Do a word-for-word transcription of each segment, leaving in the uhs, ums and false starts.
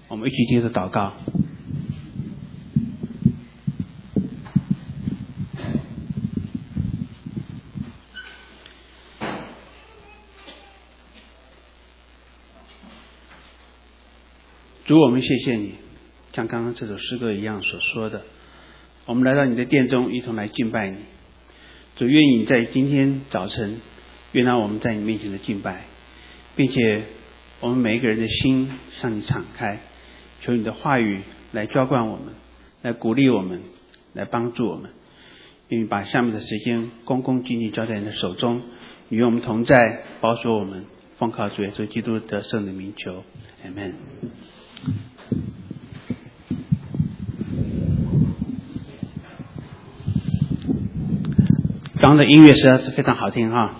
我们一起接着祷告。主，我们谢谢你，像刚刚这首诗歌一样所说的，我们来到你的殿中，一同来敬拜你。主，愿意你在今天早晨悦纳我们在你面前的敬拜，并且我们每一个人的心向你敞开，求你的话语来浇灌我们，来鼓励我们，来帮助我们。愿你把下面的时间恭恭敬敬交在你的手中，与我们同在，保守我们，奉靠主耶稣基督得胜的名求，阿们。刚刚的音乐实在是非常好听哈。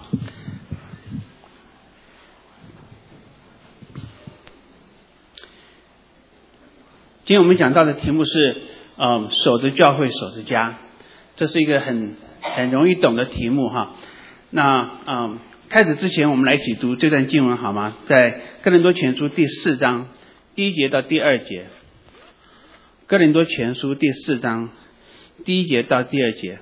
今天我们讲到的题目是嗯，守着教会，守着家，这是一个很很容易懂的题目哈。那嗯，开始之前我们来一起读这段经文好吗？在哥林多前书第四章第一节到第二节。哥林多前书第四章第一节到第二节。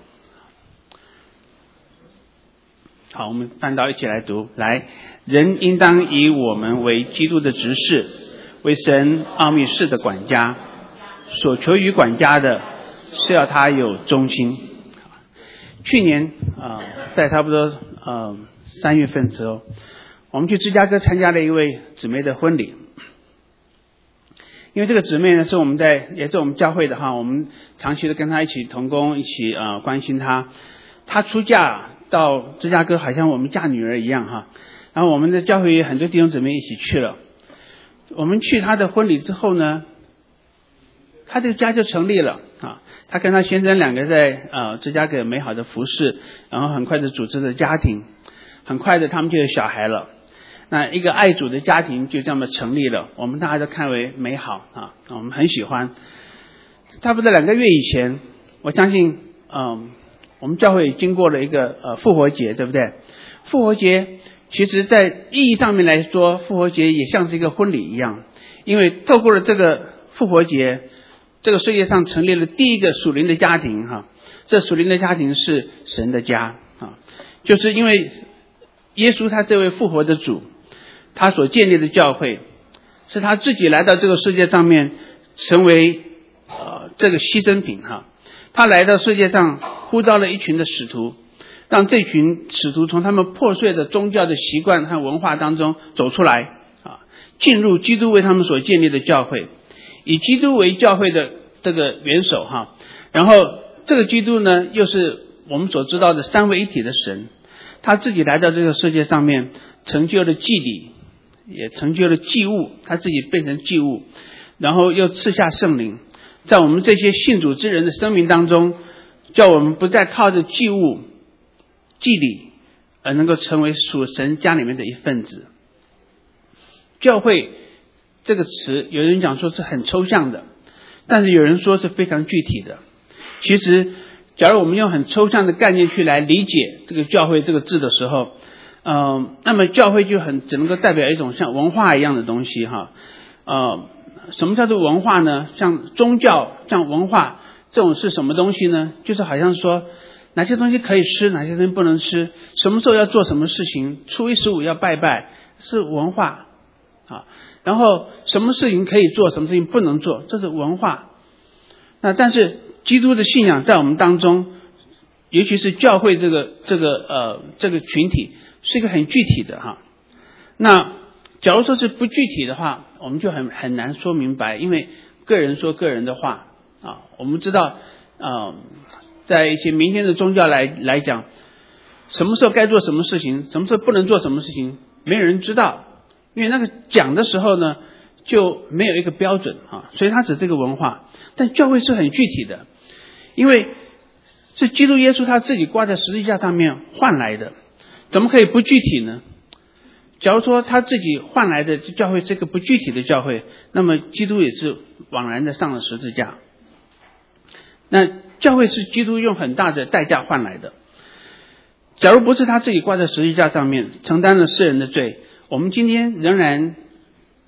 好，我们翻到一起来读。来，人应当以我们为基督的执事，为神奥秘事的管家，所求于管家的是要他有忠心。去年啊、呃，在差不多呃三月份的时候，我们去芝加哥参加了一位姊妹的婚礼。因为这个姊妹呢是我们在也是我们教会的哈，我们长期的跟她一起同工，一起呃关心她。她出嫁到芝加哥，好像我们嫁女儿一样哈。然后我们的教会很多弟兄姊妹一起去了。我们去她的婚礼之后呢，她这个家就成立了啊。她跟她先生两个在呃芝加哥美好的服侍，然后很快的组织了家庭，很快的他们就有小孩了。那一个爱主的家庭就这么成立了，我们大家都看为美好啊，我们很喜欢。差不多两个月以前，我相信，嗯，我们教会经过了一个呃复活节，对不对？复活节其实在意义上面来说，复活节也像是一个婚礼一样，因为透过了这个复活节，这个世界上成立了第一个属灵的家庭哈，这属灵的家庭是神的家啊，就是因为耶稣他这位复活的主。他所建立的教会是他自己来到这个世界上面成为呃这个牺牲品哈。他来到世界上呼召了一群的使徒，让这群使徒从他们破碎的宗教的习惯和文化当中走出来啊，进入基督为他们所建立的教会，以基督为教会的这个元首哈。然后这个基督呢，又是我们所知道的三位一体的神，他自己来到这个世界上面成就了祭礼，也成就了祭物，他自己变成祭物，然后又赐下圣灵，在我们这些信主之人的生命当中，叫我们不再靠着祭物祭礼而能够成为属神家里面的一份子。教会这个词有人讲说是很抽象的，但是有人说是非常具体的。其实假如我们用很抽象的概念去来理解这个教会这个字的时候，呃，那么教会就很只能够代表一种像文化一样的东西哈。呃，什么叫做文化呢？像宗教、像文化这种是什么东西呢？就是好像说哪些东西可以吃，哪些东西不能吃，什么时候要做什么事情，初一十五要拜拜，是文化啊。然后什么事情可以做，什么事情不能做，这是文化。那但是基督的信仰在我们当中，尤其是教会这个这个呃这个群体是一个很具体的哈。那假如说是不具体的话，我们就很很难说明白，因为个人说个人的话啊。我们知道呃在一些民间的宗教来来讲，什么时候该做什么事情，什么时候不能做什么事情，没有人知道，因为那个讲的时候呢就没有一个标准啊，所以它只是这个文化。但教会是很具体的，因为是基督耶稣他自己挂在十字架上面换来的，怎么可以不具体呢？假如说他自己换来的教会是一个不具体的教会，那么基督也是枉然的上了十字架。那教会是基督用很大的代价换来的，假如不是他自己挂在十字架上面承担了世人的罪，我们今天仍然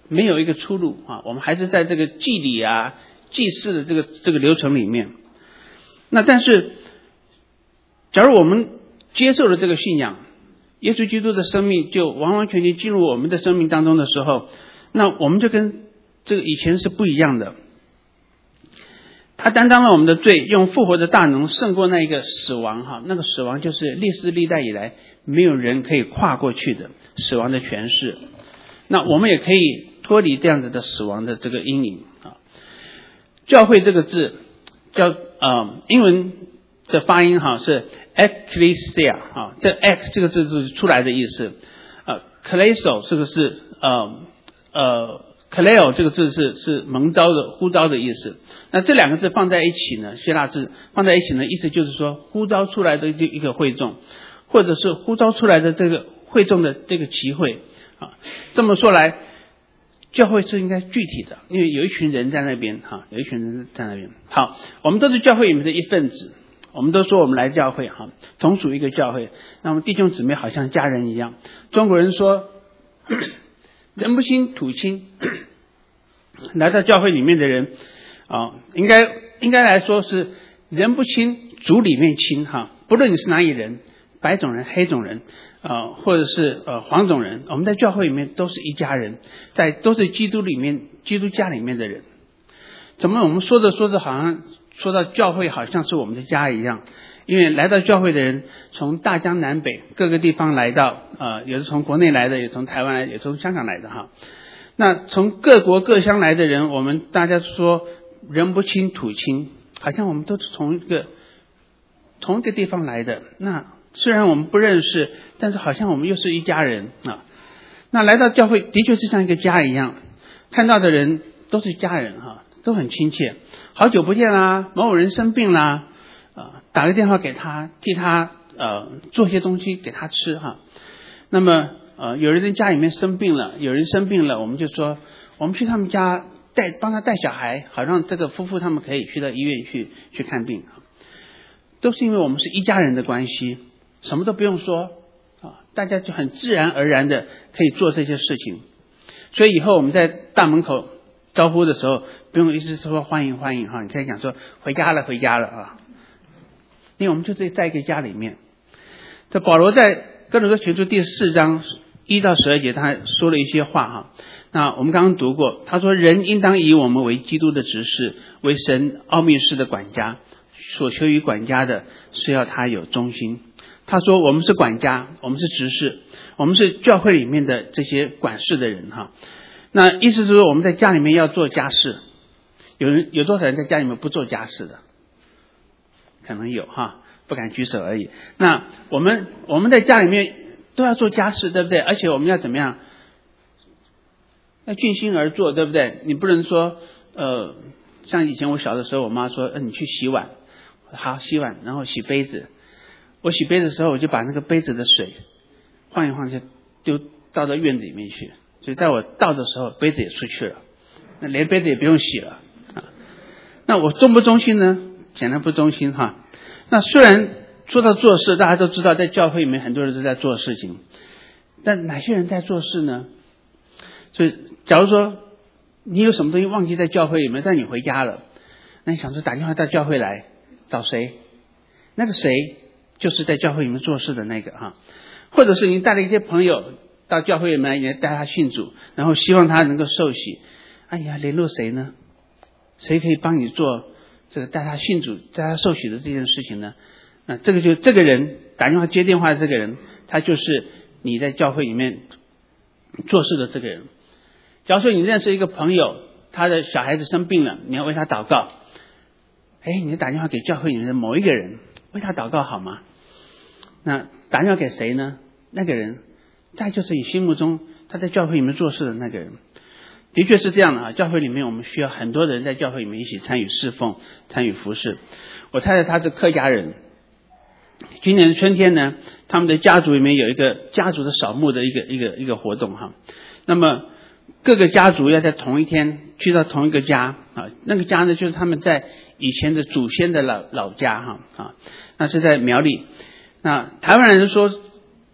没有一个出路啊，我们还是在这个祭礼啊、祭祀的这个这个流程里面。那但是，假如我们接受了这个信仰，耶稣基督的生命就完完全全进入我们的生命当中的时候，那我们就跟这个以前是不一样的。他担当了我们的罪，用复活的大能胜过那一个死亡哈，那个死亡就是历世历代以来没有人可以跨过去的死亡的权势。那我们也可以脱离这样子的死亡的这个阴影啊。教会这个字叫呃英文的发音哈是 ecclesia 啊，这 ex 这个字是出来的意思，呃 kleso 这个是呃呃 kaleo 这个字是是蒙召的呼召的意思。那这两个字放在一起呢，希腊字放在一起呢，意思就是说呼召出来的一个会众，或者是呼召出来的这个会众的这个集会啊。这么说来，教会是应该具体的，因为有一群人在那边哈，有一群人在那边。好，我们都是教会里面的一份子，我们都说我们来教会哈，同属一个教会。那么弟兄姊妹好像家人一样。中国人说人不亲土亲，来到教会里面的人啊，应该应该来说是人不亲主里面亲哈，不论你是哪里人，白种人、黑种人呃，或者是呃黄种人，我们在教会里面都是一家人，在都是基督里面基督家里面的人。怎么我们说着说着好像说到教会好像是我们的家一样？因为来到教会的人从大江南北各个地方来到，呃，有的从国内来的，也从台湾来，也从香港来的哈。那从各国各乡来的人，我们大家说人不亲土亲，好像我们都是从一个同一个地方来的。那虽然我们不认识，但是好像我们又是一家人啊。那来到教会的确是像一个家一样，看到的人都是家人哈，都很亲切。好久不见啦，某某人生病啦，啊，打个电话给他，替他呃做些东西给他吃哈。那么呃有人在家里面生病了，有人生病了，我们就说我们去他们家带帮他带小孩，好让这个夫妇他们可以去到医院去去看病，都是因为我们是一家人的关系。什么都不用说啊，大家就很自然而然的可以做这些事情。所以以后我们在大门口招呼的时候，不用一直说欢迎欢迎哈，你可以讲说回家了回家了啊，因为我们就在一个家里面。这保罗在哥林多前书第四章一到十二节，他还说了一些话哈。那我们刚刚读过，他说人应当以我们为基督的执事，为神奥秘事的管家，所求于管家的是要他有忠心。他说我们是管家，我们是执事，我们是教会里面的这些管事的人哈。那意思是说我们在家里面要做家事。有人有多少人在家里面不做家事的？可能有哈，不敢举手而已。那我们我们在家里面都要做家事，对不对？而且我们要怎么样？要尽心而做，对不对？你不能说呃，像以前我小的时候，我妈说，呃，你去洗碗，好洗碗，然后洗杯子。我洗杯子的时候，我就把那个杯子的水晃一晃，就丢倒到院子里面去。所以在我倒的时候，杯子也出去了，那连杯子也不用洗了啊。那我忠不忠心呢？显然不忠心哈。那虽然说到做事，大家都知道，在教会里面很多人都在做事情，但哪些人在做事呢？所以，假如说你有什么东西忘记在教会里面，但你回家了，那你想说打电话到教会来找谁？那个谁就是在教会里面做事的那个哈。或者是你带了一些朋友到教会里面，也带他信主，然后希望他能够受洗。哎呀，联络谁呢？谁可以帮你做这个带他信主、带他受洗的这件事情呢？那这个就这个人打电话接电话的这个人，他就是你在教会里面做事的这个人。假如说你认识一个朋友，他的小孩子生病了，你要为他祷告，哎，你打电话给教会里面的某一个人，为他祷告好吗？那打电话给谁呢？那个人他就是你心目中他在教会里面做事的那个人。的确是这样的啊，教会里面我们需要很多人在教会里面一起参与侍奉、参与服侍。我太太她是客家人，今年春天呢，他们的家族里面有一个家族的扫墓的一个一个一个活动哈。那么各个家族要在同一天去到同一个家啊，那个家呢就是他们在以前的祖先的老老家哈啊，那是在苗栗。那台湾人说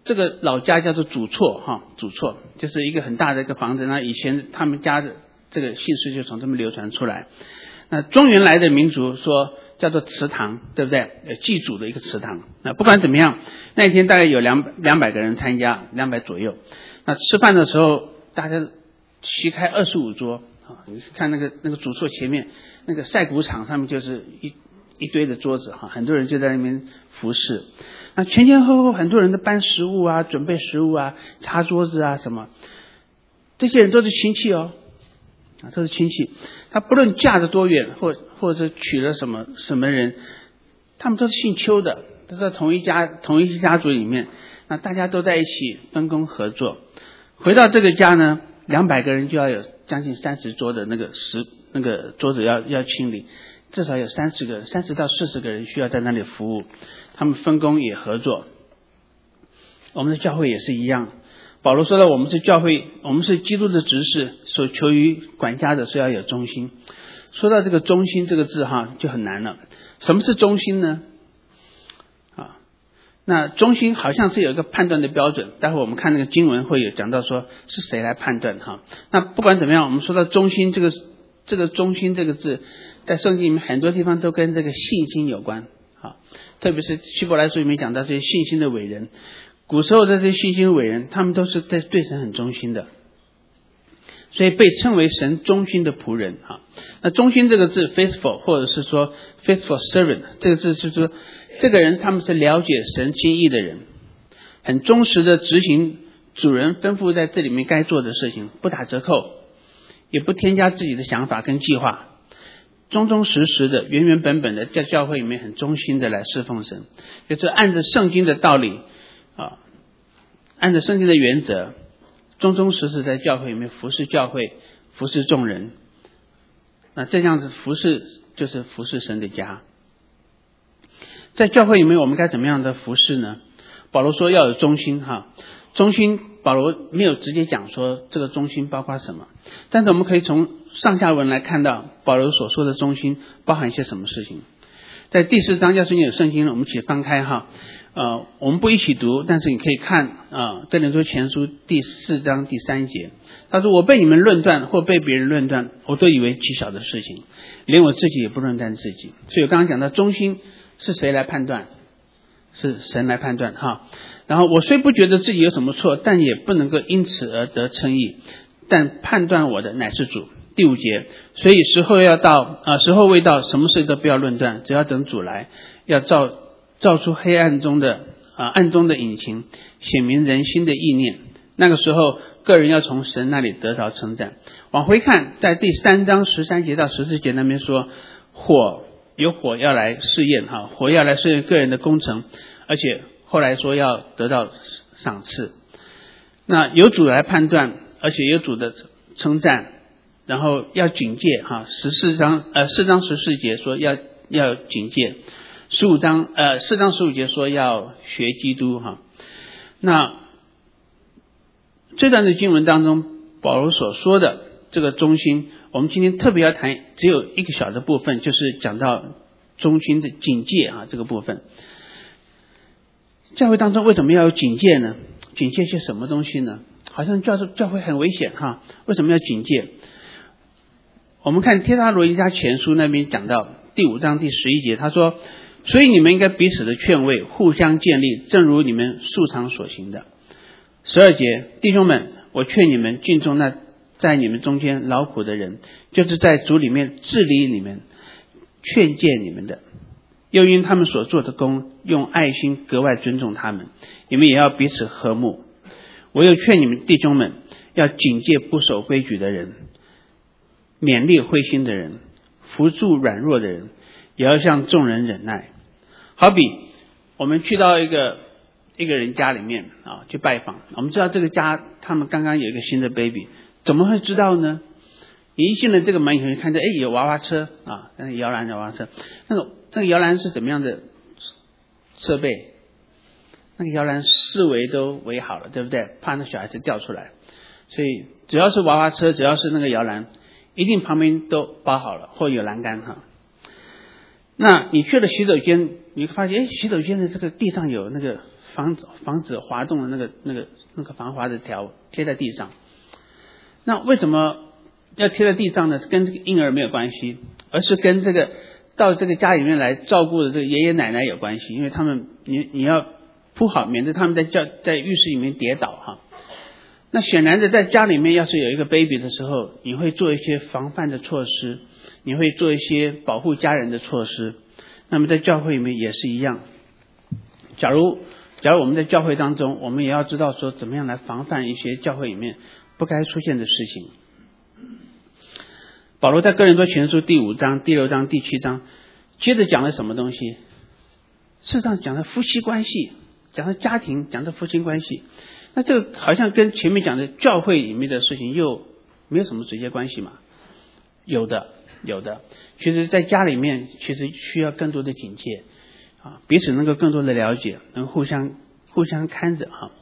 这个老家叫做祖厝哈，祖厝就是一个很大的一个房子，那以前他们家的这个姓氏就从这么流传出来。那中原来的民族说叫做祠堂，对不对？呃，祭祖的一个祠堂。那不管怎么样，那一天大概有两两百个人参加，两百左右。那吃饭的时候，大家席开二十五桌啊，你看那个那个祖厝前面那个晒谷场上面就是一一堆的桌子哈，很多人就在那边服侍。那前前后后很多人都搬食物啊，准备食物啊，擦桌子啊什么，这些人都是亲戚哦，啊，都是亲戚。他不论嫁得多远，或或者娶了什么什么人，他们都是姓邱的，都在同一家同一家族里面。那大家都在一起分工合作。回到这个家呢，两百个人就要有将近三十桌的那个食那个桌子要要清理。至少有三十个人，三十到四十个人需要在那里服务，他们分工也合作。我们的教会也是一样，保罗说了，我们是教会，我们是基督的执事，所求于管家的是要有忠心。说到这个忠心这个字哈，就很难了。什么是忠心呢？啊，那忠心好像是有一个判断的标准，待会我们看那个经文会有讲到说是谁来判断哈。那不管怎么样，我们说到忠心这个这个忠心这个字，在圣经里面很多地方都跟这个信心有关啊，特别是希伯来书里面讲到这些信心的伟人，古时候的这些信心伟人，他们都是在对神很忠心的，所以被称为神忠心的仆人啊。那忠心这个字 faithful 或者是说 faithful servant 这个字是说这个人他们是了解神心意的人，很忠实的执行主人吩咐在这里面该做的事情，不打折扣，也不添加自己的想法跟计划，忠忠实实的原原本本的在教会里面很忠心的来侍奉神，就是按着圣经的道理啊，按着圣经的原则，忠忠实实在教会里面服侍教会，服侍众人。那这样子服侍就是服侍神的家。在教会里面我们该怎么样的服侍呢？保罗说要有忠心哈，忠心保罗没有直接讲说这个忠心包括什么，但是我们可以从上下文来看到保罗所说的忠心包含一些什么事情。在第四章，要是你有圣经，我们一起翻开哈，呃，我们不一起读，但是你可以看啊，呃，哥林多前书第四章第三节，他说：“我被你们论断或被别人论断，我都以为极小的事情，连我自己也不论断自己。”所以我刚刚讲到忠心是谁来判断？是神来判断哈。然后我虽不觉得自己有什么错，但也不能够因此而得称义，但判断我的乃是主。第五节，所以时候要到啊，时候未到，什么事都不要论断，只要等主来，要照照出黑暗中的啊暗中的隐情，显明人心的意念。那个时候，个人要从神那里得着称赞。往回看，在第三章十三节到十四节那边说，火有火要来试验哈，火要来试验个人的工程，而且后来说要得到赏赐。那有主来判断，而且有主的称赞。然后要警戒哈，十四章呃四章十四节说要要警戒，十五章呃四章十五节说要学基督哈。那这段的经文当中，保罗所说的这个忠心，我们今天特别要谈，只有一个小的部分，就是讲到忠心的警戒啊这个部分。教会当中为什么要有警戒呢？警戒些什么东西呢？好像教教会很危险哈，为什么要警戒？我们看帖撒罗尼迦前书那边讲到第五章第十一节，他说：“所以你们应该彼此的劝慰，互相建立，正如你们素常所行的。”十二节，弟兄们，我劝你们敬重那在你们中间劳苦的人，就是在主里面治理你们、劝诫你们的，又因他们所做的工，用爱心格外尊重他们。你们也要彼此和睦。我又劝你们弟兄们，要警戒不守规矩的人，勉励灰心的人，扶助软弱的人，也要向众人忍耐。好比我们去到一个一个人家里面啊，去拜访，我们知道这个家他们刚刚有一个新的 baby， 怎么会知道呢？你一进了这个门以后，你看到哎有娃娃车啊，那个摇篮的娃娃车，那个那个摇篮是怎么样的设备？那个摇篮四围都围好了，对不对？怕那小孩子掉出来，所以只要是娃娃车，只要是那个摇篮，一定旁边都包好了，或有栏杆哈。那你去了洗手间，你会发现，哎，洗手间的这个地上有那个防防止滑动的那个那个那个防滑的条贴在地上。那为什么要贴在地上呢？跟这个婴儿没有关系，而是跟这个到这个家里面来照顾的这个爷爷奶奶有关系，因为他们你你要铺好，免得他们在教在浴室里面跌倒哈。那显然的，在家里面要是有一个 baby 的时候，你会做一些防范的措施，你会做一些保护家人的措施。那么在教会里面也是一样。假如假如我们在教会当中，我们也要知道说怎么样来防范一些教会里面不该出现的事情。保罗在哥林多前书第五章、第六章、第七章，接着讲了什么东西？事实上讲的夫妻关系，讲的家庭，讲的夫妻关系。那这个好像跟前面讲的教会里面的事情又没有什么直接关系嘛？有的，有的。其实在家里面，其实需要更多的警戒啊，彼此能够更多的了解，能互相互相看着哈。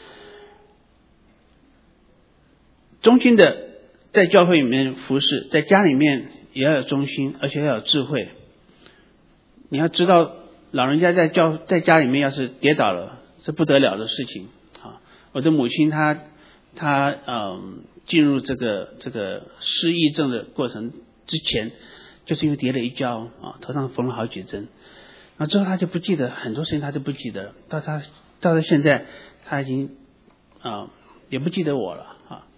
忠心的在教会里面服侍，在家里面也要有忠心，而且要有智慧。你要知道，老人家在教在家里面要是跌倒了，是不得了的事情啊。我的母亲她她嗯进入这个这个失忆症的过程之前，就是因为跌了一跤啊，头上缝了好几针。然后之后她就不记得很多事情，她就不记得，到她到她现在，她已经啊也不记得我了啊。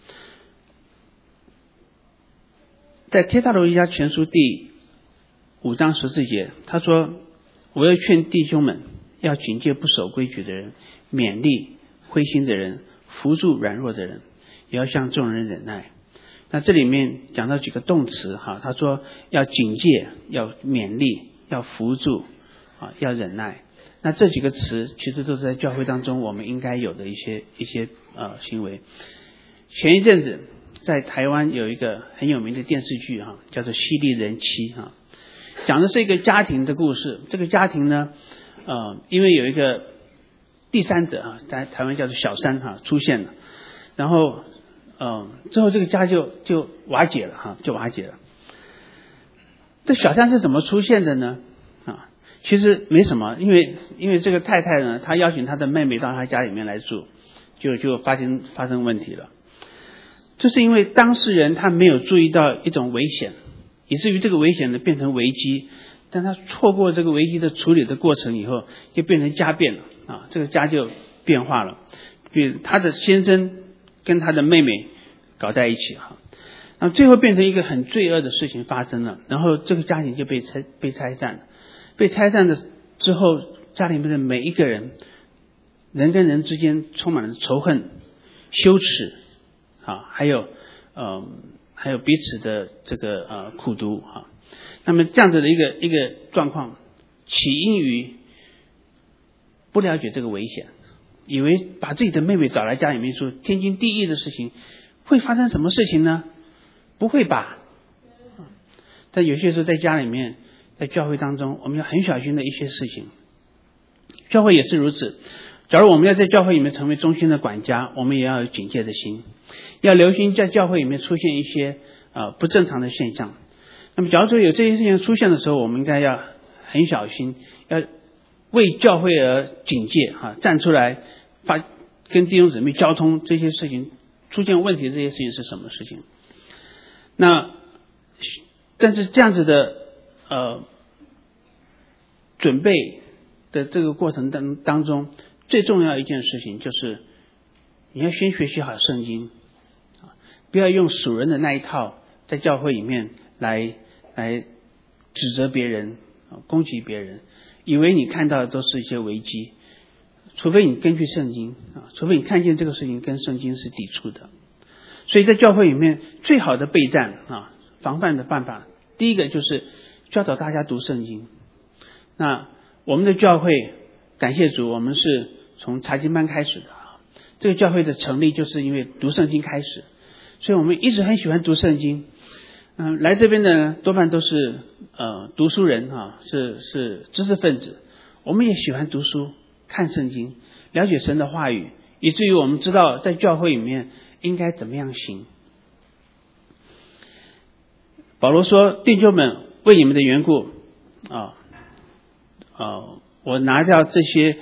在帖撒罗尼迦前书第五章十四节，他说：“我要劝弟兄们，要警戒不守规矩的人，勉励灰心的人，扶助软弱的人，也要向众人忍耐。”那这里面讲到几个动词哈，他说要警戒，要勉励，要扶助啊，要忍耐。那这几个词其实都是在教会当中我们应该有的一些一些呃行为。前一阵子在台湾有一个很有名的电视剧哈，叫做《犀利人妻》哈，讲的是一个家庭的故事。这个家庭呢，呃，因为有一个第三者啊，在台湾叫做小三哈出现了，然后呃之后这个家就就瓦解了哈，就瓦解了。这小三是怎么出现的呢？啊，其实没什么，因为因为这个太太呢，她邀请她的妹妹到她家里面来住，就就发生发生问题了。这是因为当事人他没有注意到一种危险，以至于这个危险呢变成危机，但他错过这个危机的处理的过程以后，就变成家变了啊，这个家就变化了。比如他的先生跟他的妹妹搞在一起哈，然后最后变成一个很罪恶的事情发生了，然后这个家庭就被拆被拆散了。被拆散的之后，家里面的每一个人，人跟人之间充满了仇恨、羞耻。啊，还有，呃，还有彼此的这个呃苦毒哈。那么这样子的一个一个状况，起因于不了解这个危险，以为把自己的妹妹找来家里面说天经地义的事情，会发生什么事情呢？不会吧？但有些时候在家里面，在教会当中，我们要很小心的一些事情。教会也是如此。假如我们要在教会里面成为忠心的管家，我们也要有警戒的心，要留心在教会里面出现一些呃不正常的现象。那么假如说有这些事情出现的时候，我们应该要很小心，要为教会而警戒哈，站出来发跟弟兄姊妹交通这些事情出现问题的这些事情是什么事情。那但是这样子的呃准备的这个过程当当中，最重要一件事情就是你要先学习好圣经，不要用属人的那一套在教会里面来来指责别人、攻击别人，以为你看到的都是一些危机，除非你根据圣经啊，除非你看见这个事情跟圣经是抵触的。所以在教会里面最好的备战啊、防范的办法，第一个就是教导大家读圣经。那我们的教会感谢主，我们是从查经班开始的，这个教会的成立就是因为读圣经开始，所以我们一直很喜欢读圣经。嗯、呃，来这边的多半都是呃读书人啊，是是知识分子。我们也喜欢读书、看圣经，了解神的话语，以至于我们知道在教会里面应该怎么样行。保罗说：“弟兄们，为你们的缘故啊啊，我拿掉这些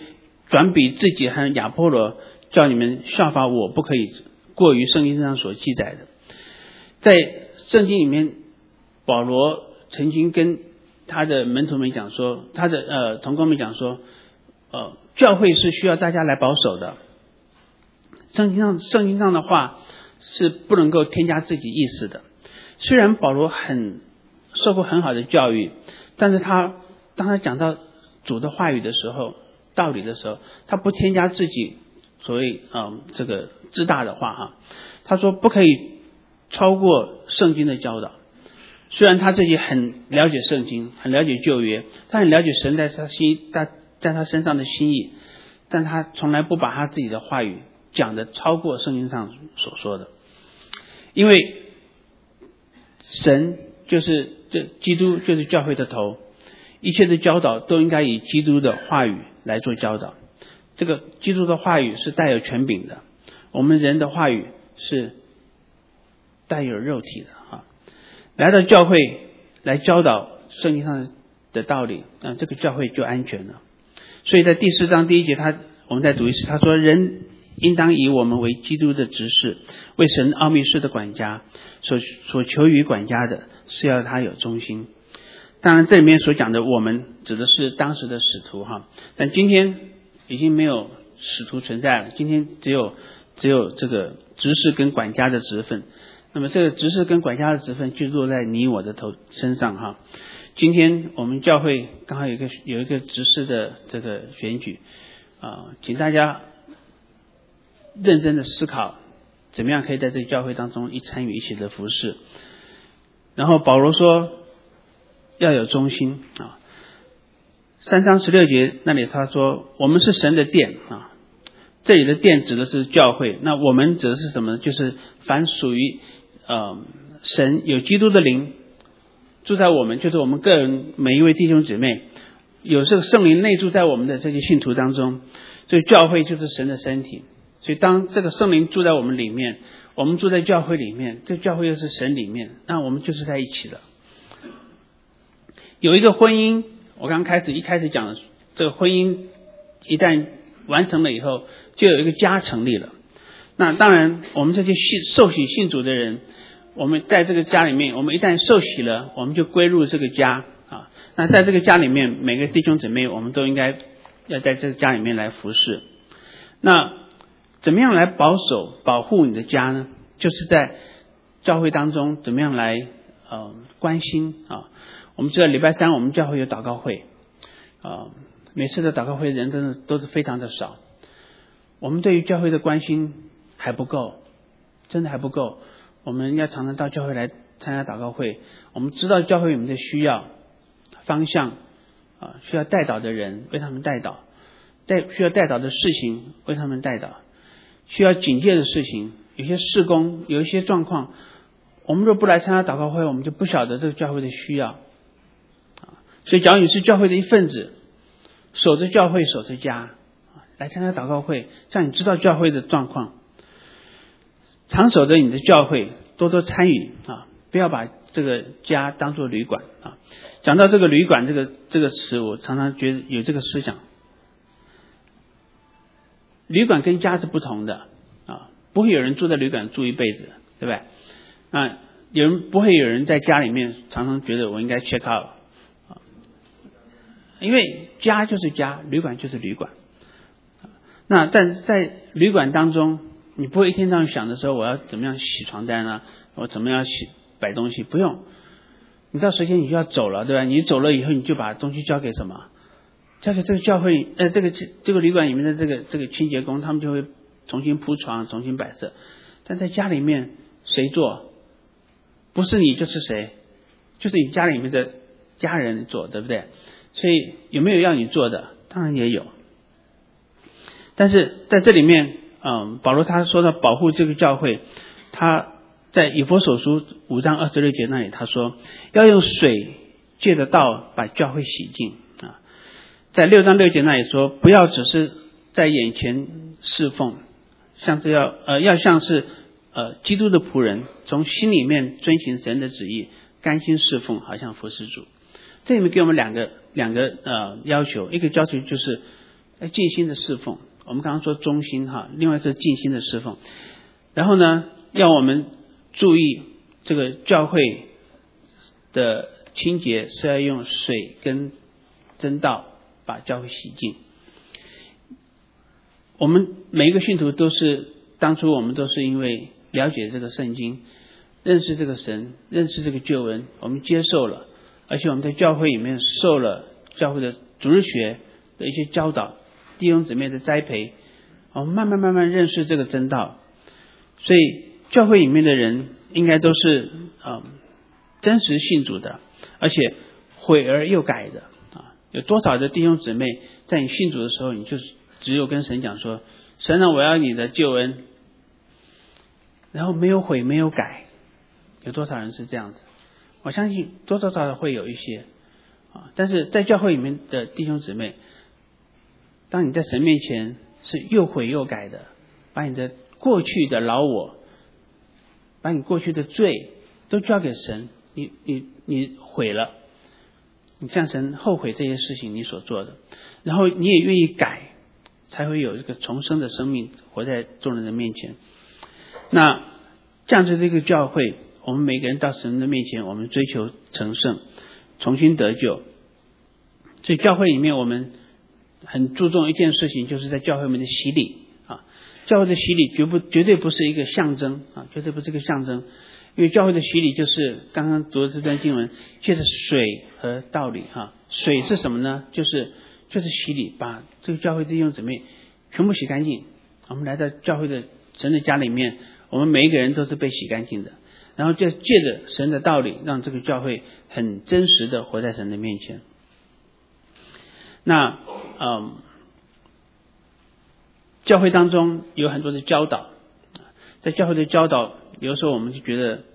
转比自己和亚波罗，叫你们效法我，不可以过于圣经上所记载的。在圣经里面，保罗曾经跟他的门徒们讲说，他的呃同工们讲说，呃教会是需要大家来保守的。圣经上圣经上的话是不能够添加自己意思的。虽然保罗很受过很好的教育，但是他当他讲到主的话语的时候，道理的时候，他不添加自己所谓嗯这个自大的话哈。他说不可以超过圣经的教导。虽然他自己很了解圣经，很了解旧约，他很了解神在他心在在他身上的心意，但他从来不把他自己的话语讲的超过圣经上所说的。因为神就是这基督就是教会的头，一切的教导都应该以基督的话语来做教导。这个基督的话语是带有权柄的，我们人的话语是带有肉体的啊。来到教会来教导圣经上的道理，啊，这个教会就安全了。所以在第四章第一节，他我们再读一次，他说：人应当以我们为基督的执事，为神奥秘事的管家，所所求于管家的是要他有忠心。当然这里面所讲的我们指的是当时的使徒哈，但今天已经没有使徒存在了，今天只有只有这个执事跟管家的职分。那么这个执事跟管家的职分就落在你我的头身上哈。今天我们教会刚好有一个有一个执事的这个选举啊，请大家认真的思考，怎么样可以在这个教会当中一参与一起的服事。然后保罗说要有忠心啊。三章十六节那里他说我们是神的殿啊，这里的殿指的是教会，那我们指的是什么？就是凡属于呃神有基督的灵住在我们，就是我们个人每一位弟兄姊妹有这个圣灵内住在我们的这些信徒当中，所以教会就是神的身体。所以当这个圣灵住在我们里面，我们住在教会里面，这教会又是神里面，那我们就是在一起的。有一个婚姻，我刚开始一开始讲的，这个婚姻一旦完成了以后，就有一个家成立了。那当然我们这些信受洗信主的人，我们在这个家里面，我们一旦受洗了，我们就归入这个家啊。那在这个家里面，每个弟兄姊妹我们都应该要在这个家里面来服侍。那怎么样来保守保护你的家呢？就是在教会当中怎么样来呃关心啊。我们知道礼拜三我们教会有祷告会啊，每次的祷告会人真的都是非常的少。我们对于教会的关心还不够，真的还不够。我们要常常到教会来参加祷告会，我们知道教会有没有需要方向啊，需要带导的人为他们带导，带需要带导的事情为他们带导，需要警戒的事情，有些事工有一些状况，我们若不来参加祷告会，我们就不晓得这个教会的需要。所以假如你是教会的一份子，守着教会守着家，来参加祷告会，让你知道教会的状况，常守着你的教会，多多参与啊，不要把这个家当作旅馆啊。讲到这个旅馆这个这个词，我常常觉得有这个思想，旅馆跟家是不同的啊，不会有人住在旅馆住一辈子，对不对？那有人不会有人在家里面常常觉得我应该 check out 啊，因为家就是家，旅馆就是旅馆。那但是在旅馆当中，你不会一天到晚想的时候，我要怎么样洗床单啊，我怎么样洗摆东西，不用。你到时间你就要走了，对吧？你走了以后，你就把东西交给什么？交给这个教会，呃，这个这个旅馆里面的这个这个清洁工，他们就会重新铺床，重新摆设。但在家里面，谁做？不是你就是谁？就是你家里面的家人做，对不对？所以有没有要你做的？当然也有。但是在这里面，嗯，保罗他说到保护这个教会，他在以弗所书五章二十六节那里他说，要用水借着道把教会洗净啊。在六章六节那里说，不要只是在眼前侍奉，像是要呃要像是呃基督的仆人，从心里面遵行神的旨意，甘心侍奉，好像服侍主。这里面给我们两个两个呃要求，一个要求就是要尽心的侍奉。我们刚刚说忠心哈，另外是尽心的侍奉。然后呢，要我们注意这个教会的清洁是要用水跟真道把教会洗净。我们每一个信徒都是，当初我们都是因为了解这个圣经，认识这个神，认识这个救恩，我们接受了，而且我们在教会里面受了教会的主日学的一些教导，弟兄姊妹的栽培，我们慢慢慢慢认识这个真道。所以教会里面的人应该都是嗯真实信主的，而且悔而又改的啊。有多少的弟兄姊妹在你信主的时候，你就只有跟神讲说，神啊，我要你的救恩，然后没有悔没有改。有多少人是这样子？我相信多多少少会有一些啊。但是在教会里面的弟兄姊妹，当你在神面前是又悔又改的，把你的过去的老我，把你过去的罪都交给神，你你你悔了，你向神后悔这些事情你所做的，然后你也愿意改，才会有一个重生的生命活在众人的面前。那这样子这个教会，我们每个人到神的面前，我们追求成圣，重新得救。所以教会里面我们很注重一件事情，就是在教会里面的洗礼啊。教会的洗礼绝不绝对不是一个象征啊，绝对不是一个象征，因为教会的洗礼就是刚刚读的这段经文，借着水和道理哈。水是什么呢？就是就是洗礼，把这个教会弟兄姊妹全部洗干净。我们来到教会的神的家里面，我们每一个人都是被洗干净的，然后就借着神的道理，让这个教会很真实的活在神的面前。那嗯。教会当中有很多的教导，在教会的教导，有时候我们就觉得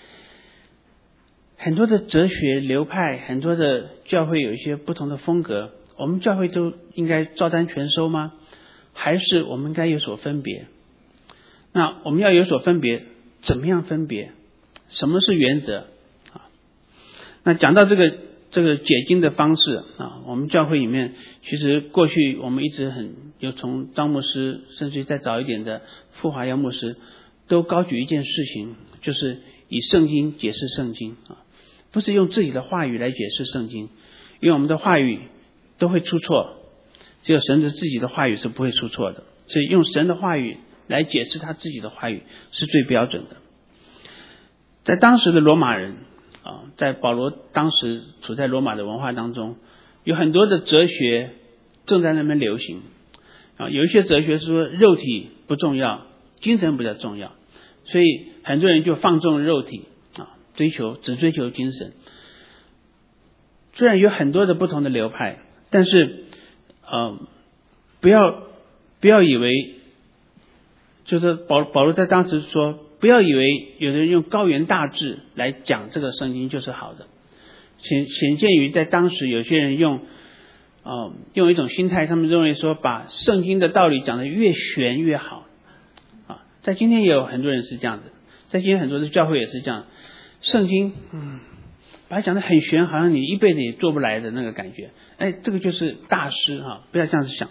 很多的哲学流派，很多的教会有一些不同的风格，我们教会都应该照单全收吗？还是我们应该有所分别？那我们要有所分别，怎么样分别？什么是原则啊？那讲到这个这个解经的方式啊，我们教会里面其实过去我们一直很有从张牧师，甚至再早一点的傅华耀牧师，都高举一件事情，就是以圣经解释圣经啊，不是用自己的话语来解释圣经，因为我们的话语都会出错，只有神的自己的话语是不会出错的，所以用神的话语来解释他自己的话语是最标准的。在当时的罗马人啊，在保罗当时处在罗马的文化当中，有很多的哲学正在那边流行啊。有一些哲学是说肉体不重要，精神比较重要，所以很多人就放纵肉体啊，追求只追求精神。虽然有很多的不同的流派，但是呃，不要不要以为，就是保保罗在当时说，不要以为有人用高原大志来讲这个圣经就是好的。显显见于在当时有些人用呃用一种心态，他们认为说把圣经的道理讲得越玄越好啊。在今天也有很多人是这样子，在今天很多的教会也是这样，圣经嗯把它讲得很玄，好像你一辈子也做不来的那个感觉。哎，这个就是大师啊，不要这样子想。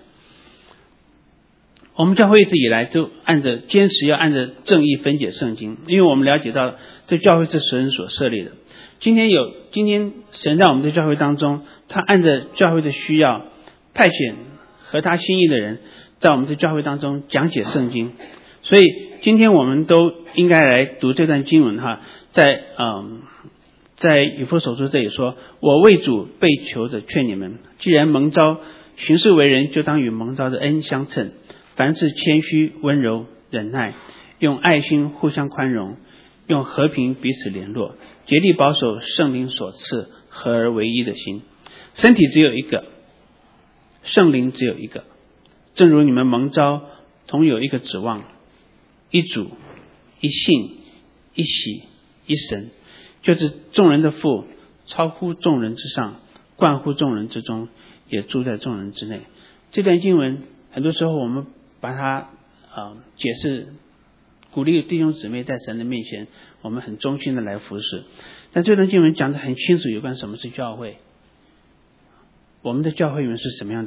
我们教会一直以来都按着坚持要按着正义分解圣经，因为我们了解到这教会是神所设立的。今天有今天神在我们的教会当中，他按着教会的需要派遣合他心意的人在我们的教会当中讲解圣经。所以今天我们都应该来读这段经文哈，在嗯在以弗所书这里说，我为主被求的劝你们，既然蒙召行事为人，就当与蒙召的恩相称，凡事谦虚温柔忍耐，用爱心互相宽容，用和平彼此联络，竭力保守圣灵所赐合而为一的心。身体只有一个，圣灵只有一个，正如你们蒙召同有一个指望，一主一信一喜一神，就是众人的父，超乎众人之上，贯乎众人之中，也住在众人之内。这段经文很多时候我们把它呃解释，鼓励弟兄姊妹在神的面前我们很忠心的来服侍。但这段经文讲得很清楚有关什么是教会，我们的教会里面是什么样的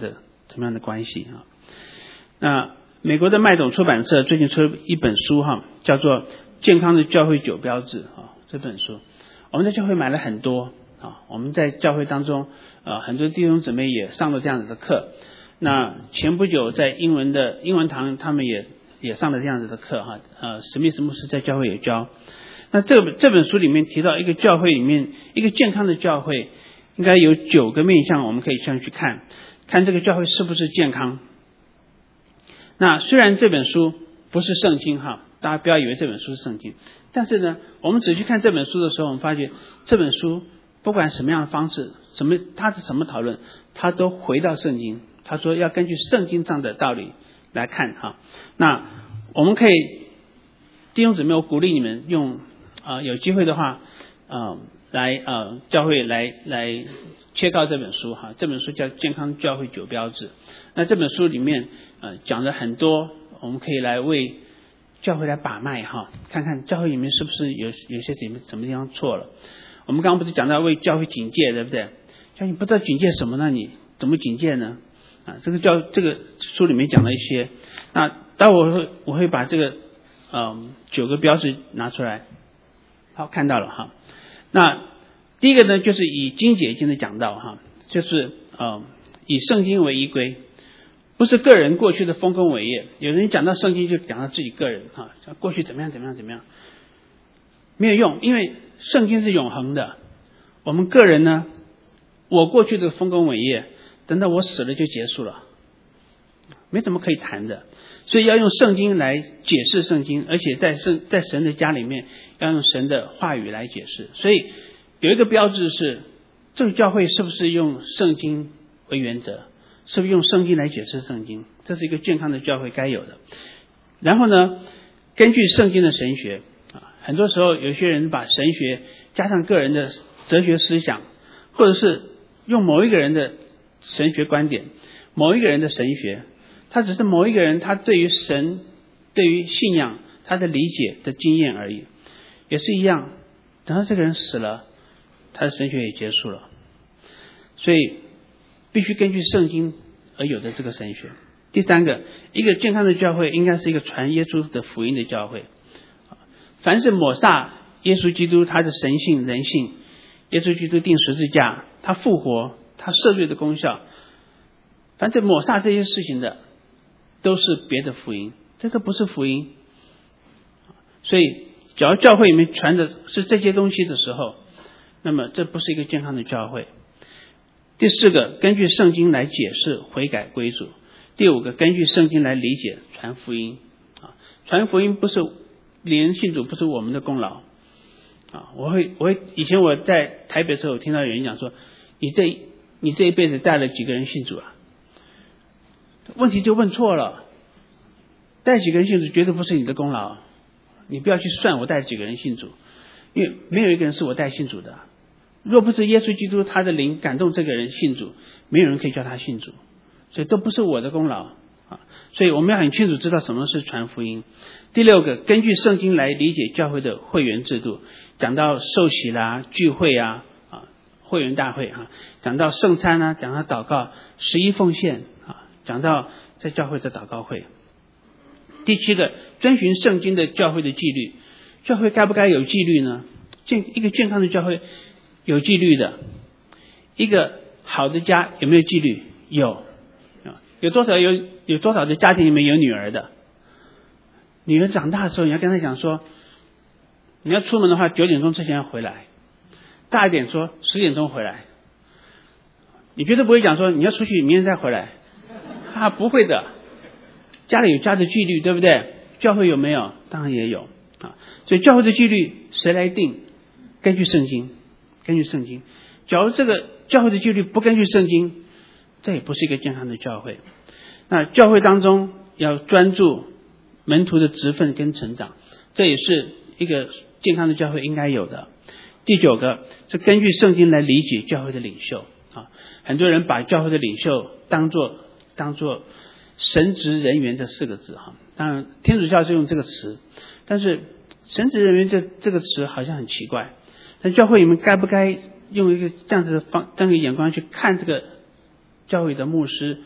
什么样的关系啊？那美国的麦董出版社最近出了一本书哈，叫做《健康的教会九标志》啊，这本书我们在教会买了很多啊，我们在教会当中呃很多弟兄姊妹也上了这样子的课。那前不久在英文的英文堂，他们也也上了这样子的课哈，呃，史密斯牧师在教会也教。那这本这本书里面提到一个教会里面一个健康的教会，应该有九个面向，我们可以这样去看，看这个教会是不是健康。那虽然这本书不是圣经哈，大家不要以为这本书是圣经，但是呢，我们仔细看这本书的时候，我们发觉这本书不管什么样的方式，什么它是什么讨论，它都回到圣经。他说要根据圣经上的道理来看哈。那我们可以弟兄姊妹，我鼓励你们用啊、呃、有机会的话呃来呃教会来来切告这本书哈。这本书叫《健康教会九标志》。那这本书里面呃讲了很多，我们可以来为教会来把脉哈，看看教会里面是不是有有些什么什么地方错了。我们刚刚不是讲到为教会警戒，对不对？教会不知道警戒什么呢？你怎么警戒呢？啊，这个叫这个书里面讲了一些，那待会我会我会把这个嗯九个标志拿出来，好，看到了哈。那第一个呢，就是以经解经的讲道哈，就是嗯以圣经为依归，不是个人过去的丰功伟业。有人讲到圣经就讲到自己个人哈，过去怎么样怎么样怎么样，没有用，因为圣经是永恒的。我们个人呢，我过去的丰功伟业，等到我死了就结束了，没什么可以谈的。所以要用圣经来解释圣经，而且在圣在神的家里面要用神的话语来解释。所以有一个标志是，这个教会是不是用圣经为原则，是不是用圣经来解释圣经，这是一个健康的教会该有的。然后呢，根据圣经的神学啊，很多时候有些人把神学加上个人的哲学思想，或者是用某一个人的神学观点，某一个人的神学，他只是某一个人他对于神对于信仰他的理解的经验而已。也是一样，等到这个人死了，他的神学也结束了。所以必须根据圣经而有的这个神学。第三个，一个健康的教会应该是一个传耶稣的福音的教会。凡是抹煞耶稣基督他的神性人性，耶稣基督钉十字架，他复活，他赦罪的功效，凡是抹煞这些事情的，都是别的福音，这都不是福音。所以只要教会里面传的是这些东西的时候，那么这不是一个健康的教会。第四个，根据圣经来解释悔改归主。第五个，根据圣经来理解传福音。啊，传福音不是领人信主，不是我们的功劳。啊，我会我会以前我在台北的时候，我听到有人讲说，你这你这一辈子带了几个人信主啊？问题就问错了，带几个人信主绝对不是你的功劳，你不要去算我带几个人信主，因为没有一个人是我带信主的。若不是耶稣基督他的灵感动这个人信主，没有人可以叫他信主，所以都不是我的功劳啊。所以我们要很清楚知道什么是传福音。第六个，根据圣经来理解教会的会员制度，讲到受洗啦、聚会啊、啊会员大会啊，讲到圣餐啊，讲到祷告、十一奉献啊，讲到在教会的祷告会。第七个，遵循圣经的教会的纪律。教会该不该有纪律呢？健一个健康的教会有纪律的，一个好的家有没有纪律？有。有多少有有多少的家庭里面有女儿的？女儿长大的时候，你要跟她讲说，你要出门的话，九点钟之前要回来。大一点说十点钟回来。你绝对不会讲说你要出去，明天再回来。啊，不会的。家里有家的纪律，对不对？教会有没有？当然也有啊。所以教会的纪律谁来定？根据圣经，根据圣经。假如这个教会的纪律不根据圣经，这也不是一个健康的教会。那教会当中要专注门徒的职分跟成长，这也是一个健康的教会应该有的。第九个是根据圣经来理解教会的领袖啊。很多人把教会的领袖当作当作神职人员这四个字哈。当然天主教是用这个词，但是神职人员这这个词好像很奇怪。但教会里面该不该用一个这样子的方这样的眼光去看这个教会的牧师、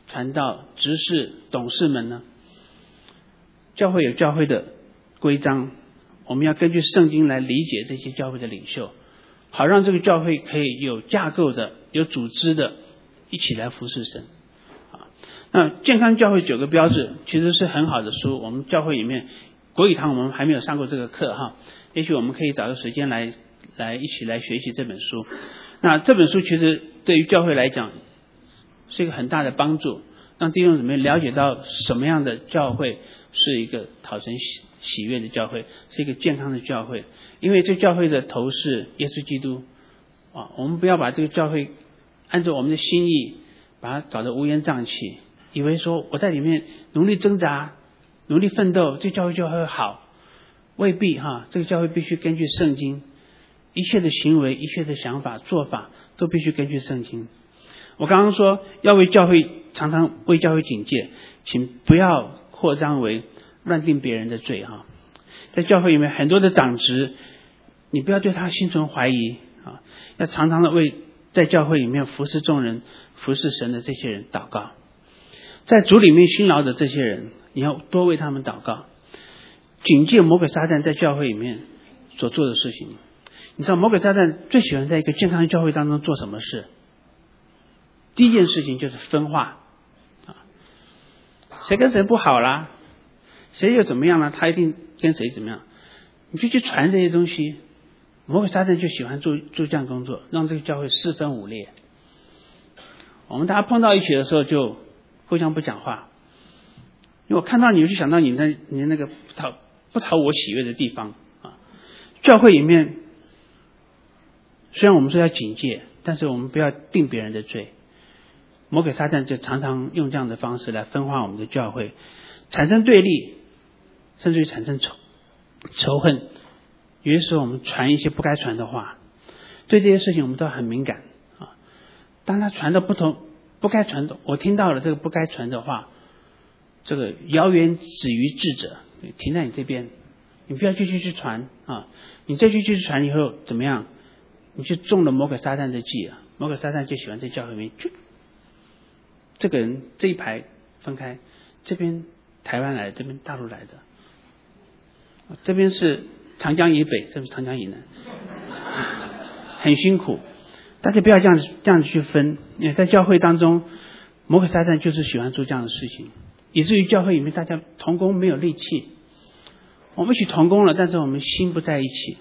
传道、执事、董事们呢？教会有教会的规章，我们要根据圣经来理解这些教会的领袖，好让这个教会可以有架构的、有组织的，一起来服侍神。啊，那健康教会九个标志其实是很好的书，我们教会里面国语堂我们还没有上过这个课哈，也许我们可以找个时间来来一起来学习这本书。那这本书其实对于教会来讲是一个很大的帮助，让弟兄姊妹了解到什么样的教会是一个讨神喜喜悦的教会，是一个健康的教会。因为这教会的头是耶稣基督啊，我们不要把这个教会按照我们的心意把它搞得乌烟瘴气，以为说我在里面努力挣扎、努力奋斗，这教会就会好。未必哈，这个教会必须根据圣经，一切的行为、一切的想法、做法都必须根据圣经。我刚刚说要为教会常常为教会警戒，请不要扩张为乱定别人的罪哈。在教会里面很多的长职，你不要对他心存怀疑啊，要常常的为在教会里面服侍众人、服侍神的这些人祷告。在主里面辛劳的这些人，你要多为他们祷告，警戒魔鬼撒旦在教会里面所做的事情。你知道魔鬼撒旦最喜欢在一个健康的教会当中做什么事？第一件事情就是分化啊，谁跟谁不好啦，谁又怎么样了，他一定跟谁怎么样，你就去传这些东西。魔鬼撒旦就喜欢做做这样工作，让这个教会四分五裂。我们大家碰到一起的时候就互相不讲话，因为我看到你就想到你那你那个不讨不讨我喜悦的地方啊。教会里面虽然我们说要警戒，但是我们不要定别人的罪。魔鬼撒旦就常常用这样的方式来分化我们的教会，产生对立，甚至于产生仇仇恨。有些时候我们传一些不该传的话，对这些事情我们都很敏感啊。当他传的不同不该传的，我听到了这个不该传的话，这个谣言止于智者，停在你这边，你不要继续去传啊！你再继续去传以后怎么样？你就中了魔鬼撒旦的计啊！魔鬼撒旦就喜欢在教会里面，就这个人这一排分开，这边台湾来的，这边大陆来的，这边是长江以北，这边是长江以南，很辛苦。大家不要这样子这样子去分，因为在教会当中，魔鬼撒旦就是喜欢做这样的事情，以至于教会里面大家同工没有力气。我们一起同工了，但是我们心不在一起。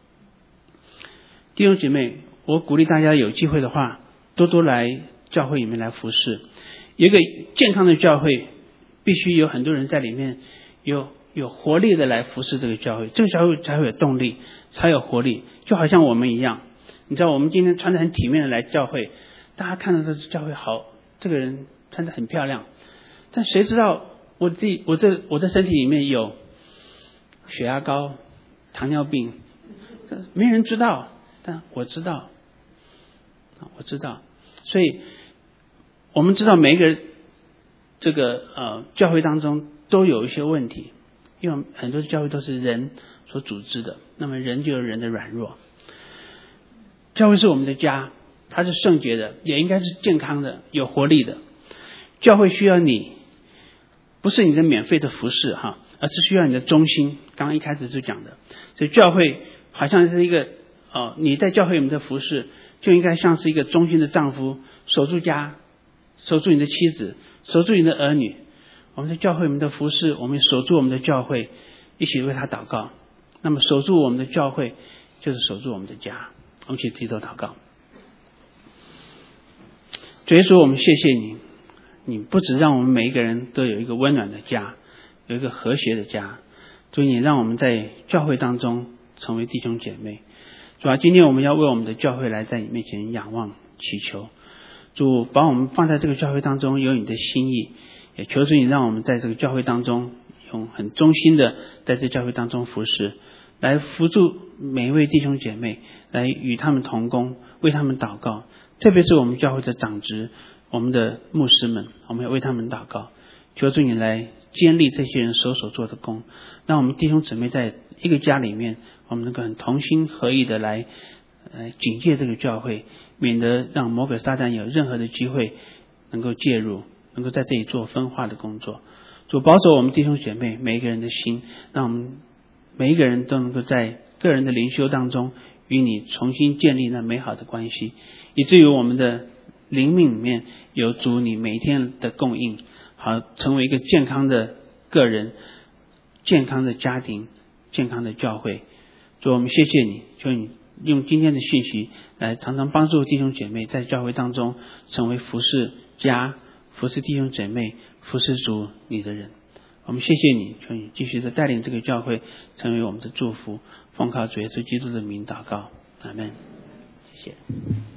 弟兄姐妹，我鼓励大家有机会的话，多多来教会里面来服侍。一个健康的教会，必须有很多人在里面，有有活力的来服侍这个教会，这个教会才会有动力，才有活力。就好像我们一样，你知道，我们今天穿得很体面的来教会，大家看到这教会好，这个人穿得很漂亮，但谁知道我自己，我这我的身体里面有血压高、糖尿病，没人知道，但我知道，我知道。所以我们知道每一个这个呃教会当中都有一些问题，因为很多教会都是人所组织的，那么人就有人的软弱。教会是我们的家，它是圣洁的，也应该是健康的、有活力的。教会需要你，不是你的免费的服侍哈，而是需要你的忠心。刚刚一开始就讲的，所以教会好像是一个哦，你在教会里面的服侍，就应该像是一个忠心的丈夫，守住家，守住你的妻子，守住你的儿女。我们在教会里面的服侍，我们守住我们的教会，一起为他祷告。那么守住我们的教会，就是守住我们的家。我们一起低头祷告。主耶稣，我们谢谢你，你不只让我们每一个人都有一个温暖的家，有一个和谐的家。主，你让我们在教会当中成为弟兄姐妹。主啊，今天我们要为我们的教会来在你面前仰望祈求。主，把我们放在这个教会当中有你的心意，也求主你让我们在这个教会当中用很忠心的在这教会当中服侍，来扶助每一位弟兄姐妹，来与他们同工，为他们祷告。特别是我们教会的长职，我们的牧师们，我们要为他们祷告，求主你来坚立这些人手所做的工，让我们弟兄姊妹在一个家里面，我们能够很同心合意的来呃警戒这个教会，免得让魔鬼撒旦有任何的机会能够介入。 能够在这里做分化的工作。主保守我们弟兄姐妹每一个人的心，让我们每一个人都能够在个人的灵修当中与你重新建立那美好的关系，以至于我们的灵命里面有主你每一天的供应，好成为一个健康的个人、健康的家庭、健康的教会。主，我们谢谢你，求你用今天的信息来常常帮助弟兄姐妹在教会当中成为服侍家、服侍弟兄姐妹、服侍主你的人。我们谢谢你，求你继续的带领这个教会成为我们的祝福，奉靠主耶稣基督的名祷告，阿们。谢谢。